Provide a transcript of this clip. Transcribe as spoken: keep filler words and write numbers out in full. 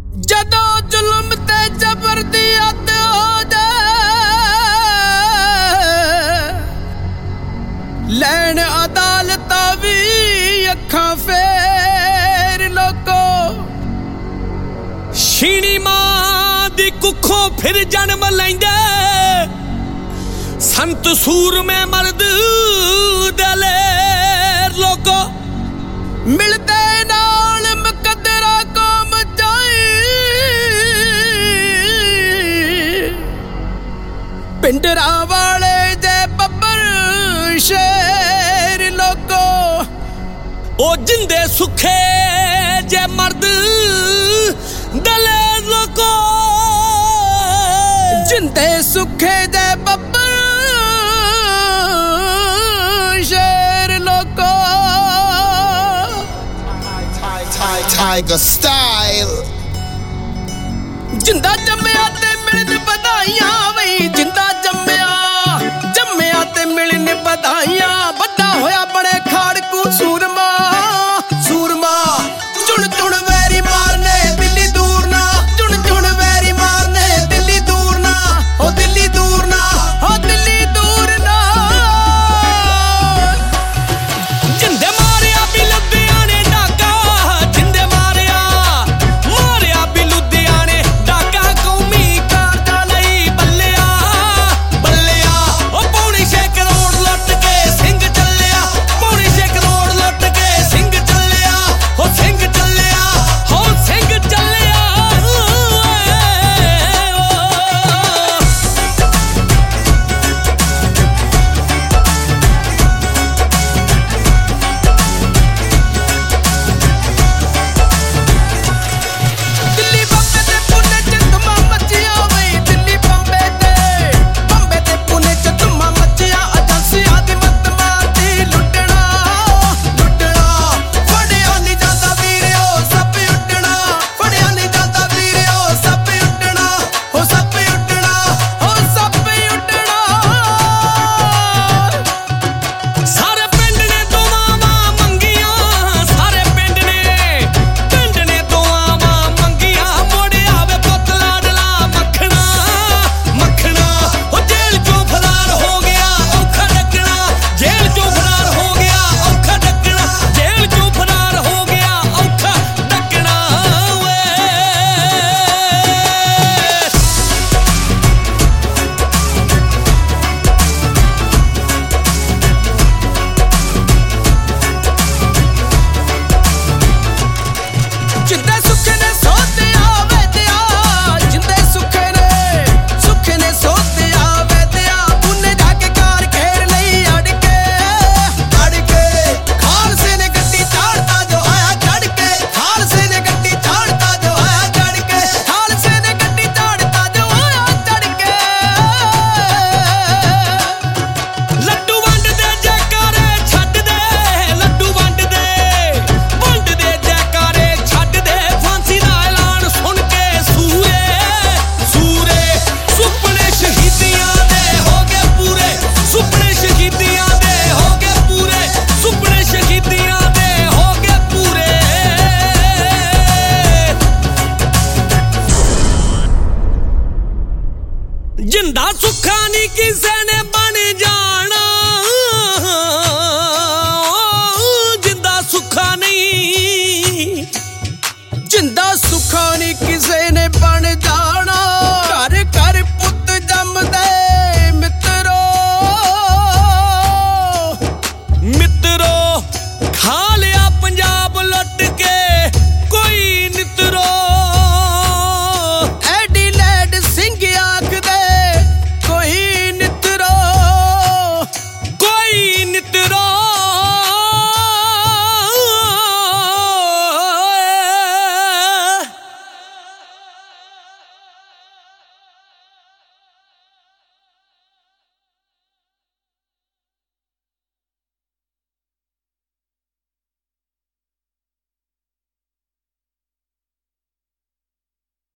ਜਦੋਂ ਜ਼ੁਲਮ ਤੇ ਜ਼ਬਰ ਦੀ ਹੱਦ ਹੋ ਜਾਏ ਲੈਣ ਅਦਾਲਤਾਂ ਵੀ ਅੱਖਾਂ ਫੇਰ ਲੋਕੋ ਛੀਣੀ ਮਾਂ ਦੀ ਕੁੱਖੋਂ ਫਿਰ ਜਨਮ ਲੈਂਦੇ ਸੰਤ ਸੂਰਮੇ ਮਰਦ ਦਲੇਰ ਲੋਕੋ ਮਿਲਦੇ ਨਾਲ ਮੁਕੱਦਰਾ ਕੌਮ ਜਾਈ ਪਿੰਡਰਾ ਵਾਲੇ ਜੇ ਬੱਬਰ ਸ਼ੇਰ ਲੋਕੋ ਉਹ ਜਿੰਦੇ ਸੁੱਖੇ ਜੇ ਮਰਦ ਦਲੇਰ ਲੋਕੋ ਜਿੰਦੇ ਸੁੱਖੇ ਜੇ ਬੱਬਰ ਸ਼ੇਰ ਲੋਕੋ Tiger style ਜਿੰਦਾ ਜੰਮਿਆ ਤੇ ਮਿਲਣ ਵਧਾਈਆਂ ਵਈ ਜਿੰਦਾ ਜੰਮਿਆ ਜੰਮਿਆ ਤੇ ਮਿਲਣ ਵਧਾਈਆਂ ਵੱਡਾ ਹੋਇਆ